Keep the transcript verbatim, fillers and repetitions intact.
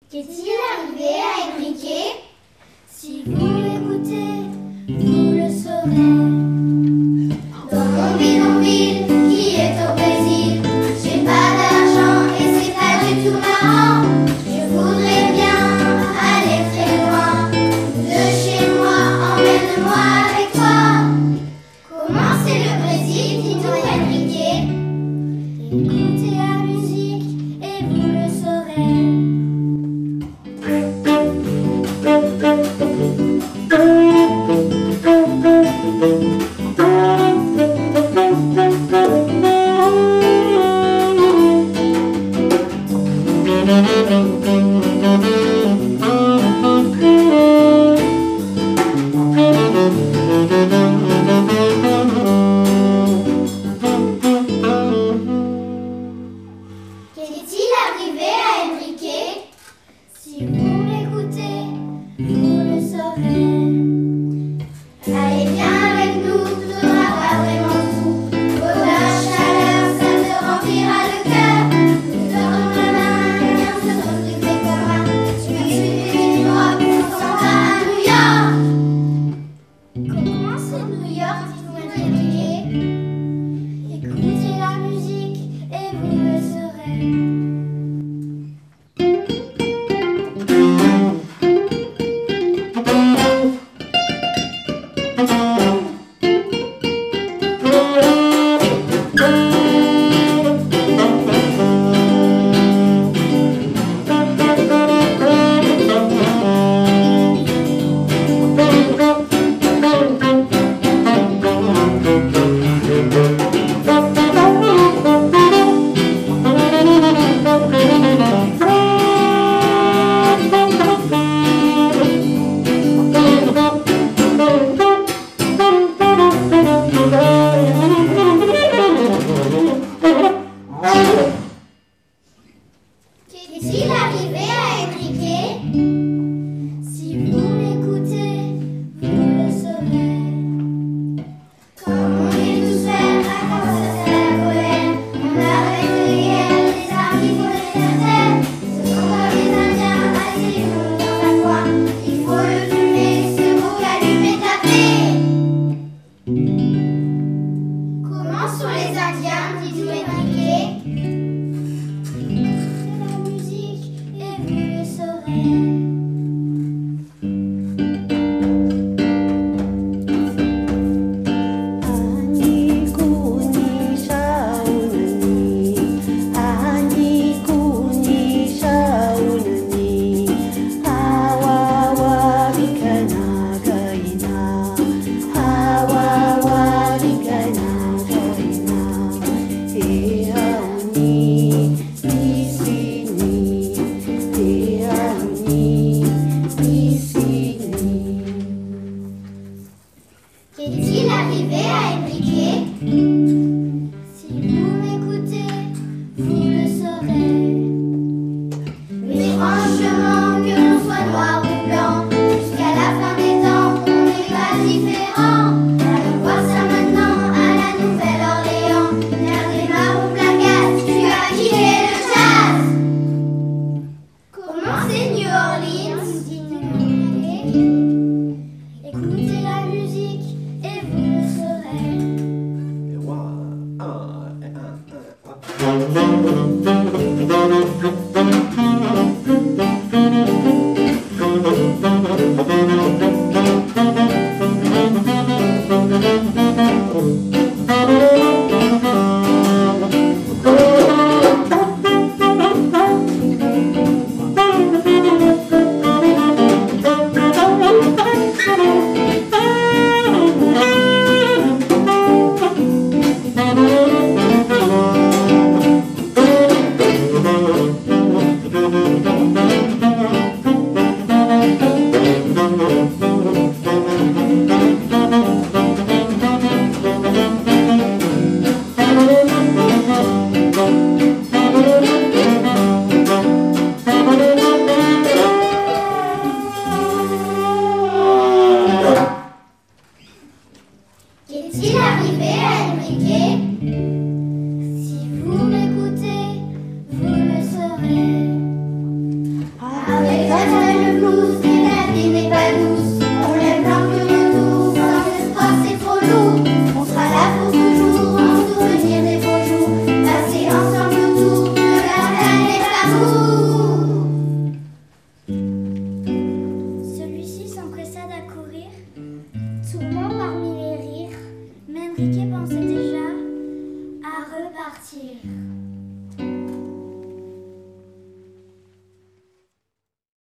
Qu'est-il arrivé à Enrique? Si vous l'écoutez, vous le saurez. Dans mon bidonville qui est au Brésil, j'ai pas d'argent et c'est pas du tout marrant. Je voudrais bien aller très loin de chez moi, emmène-moi avec toi. Comment c'est le Brésil, dit-nous Enrique? Écoutez la musique et vous le saurez. Qu'est-il arrivé à Enrique? Si vous l'écoutez, vous le saurez. Allez, viens avec nous, tu n'auras pas vraiment tout. Odeur, chaleur, ça te remplira le cœur. Nous aurons la main, viens se retrouver commun. Tu me suis une Europe, on s'en va à New York. Comment c'est New York, dit Enrique? Écoutez la musique et vous le saurez. Qu'est-il arrivé à Enrique? Si vous l'écoutez, vous le saurez. Comme on est tous frères, à quand ça sert la colère? On arrête de guerre, les armes qui font les terres. Ce sont comme les Indiens, assez longs dans un coin. Il faut le fumer, ce beau calumet taper. Comment sont les Indiens, dit Enrique? La musique et vous le saurez. Qu'est-il arrivé à Enrique? Si vous m'écoutez, vous le saurez. Mais franchement, que l'on soit noir ou blanc, jusqu'à la fin des temps, on n'est pas différent. Allons voir ça maintenant à la Nouvelle-Orléans. L'air des marrons placages, tu as quitté le jazz. Comment c'est New Orleans, dit Enrique? Écoutez la musique et vous le saurez. les crêpes et le blues.